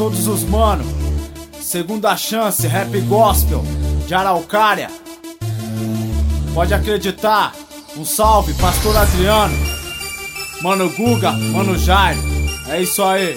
todos os mano. Segunda chance, rap gospel de Araucária. Pode acreditar. Um salve, pastor Adriano, mano Guga, mano Jairo. É isso aí.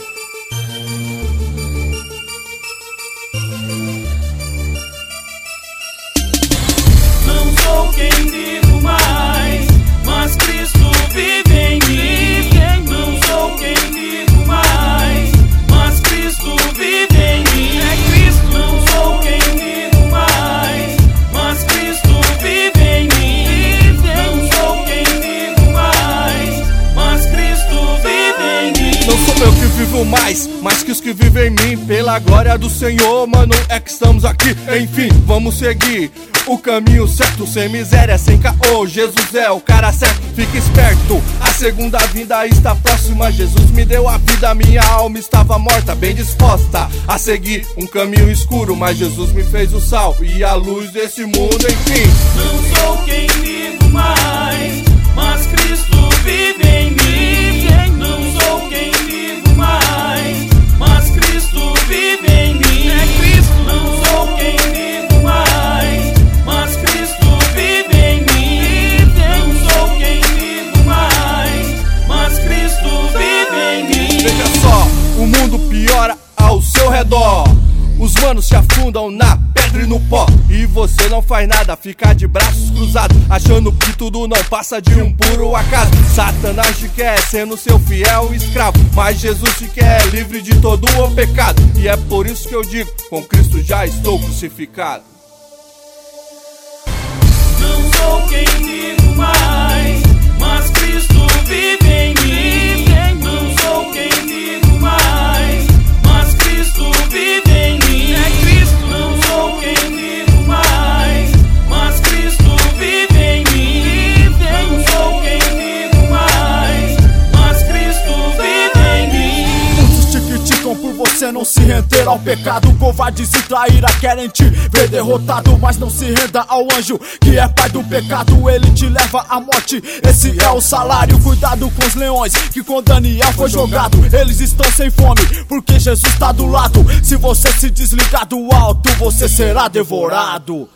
Não sou quem vivo mais, mas Cristo vive em mim. Não sou quem vivo mais, mas Cristo vive em mim. É Cristo. Não sou quem vivo mais, mas Cristo vive em mim. Não sou quem vivo mais, mas Cristo vive em mim. Não sou eu que vivo mais, mas que os que vivem em mim. Pela glória do Senhor, mano, é que estamos aqui. Enfim, vamos seguir o caminho certo, sem miséria, sem caô. Jesus é o cara certo, fica esperto. A segunda vinda está próxima. Jesus me deu a vida, minha alma estava morta, bem disposta a seguir um caminho escuro, mas Jesus me fez o sal e a luz desse mundo, enfim. Não sou quem vivo mais, mas Cristo vive em mim. Não sou quem vivo mais, mas Cristo vive em mim. É Cristo. Não sou quem vivo mais, mas Cristo vive em mim. Não sou quem vivo mais, mas Cristo vive em mim. Veja só, o mundo piora ao seu redor. Os manos se afundam na pedra e no pó, e você não faz nada, fica de braços cruzados, achando que tudo não passa de um puro acaso. Satanás te quer sendo seu fiel escravo, mas Jesus te quer livre de todo o pecado. E é por isso que eu digo, com Cristo já estou crucificado. Não sou quem vivo mais, mas Cristo vive em mim. Não sou quem vivo mais, mas Cristo vive em mim. É Cristo. Não sou quem vivo mais, mas Cristo vive em mim. Não sou quem vivo mais, mas Cristo vive em mim. Muitos te criticam por você não se render ao pecado. Covardes e traíra querem te ver derrotado, mas não se renda ao anjo que é pai do pecado. Ele te leva à morte, esse é o salário. Cuidado com os leões que com Daniel foi jogado. Eles estão sem fome porque Jesus está do lado. Se você se desligar do alto, você será devorado.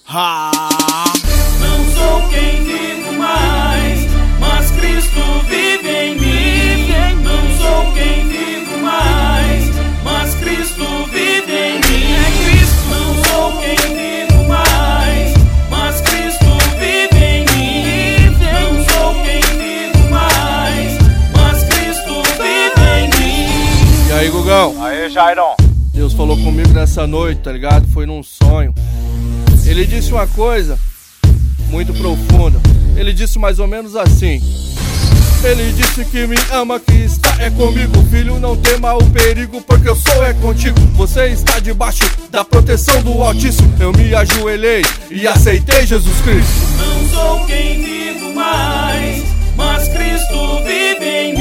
Não sou quem vivo mais, mas Cristo vive em mim. Não sou quem vivo mais, mas Cristo vive em mim. É Cristo. Não sou quem vivo mais, mas Cristo vive em mim. Não sou quem vivo mais, mas Cristo vive em mim. E aí, Gugão? Aê, Jairão. Deus falou comigo nessa noite, tá ligado? Foi num sonho. Ele disse uma coisa muito profunda. Ele disse mais ou menos assim: ele disse que me ama, que está é comigo. Filho, não tema o perigo, porque eu sou é contigo. Você está debaixo da proteção do Altíssimo. Eu me ajoelhei e aceitei Jesus Cristo. Não sou quem vivo mais, mas Cristo vive em mim.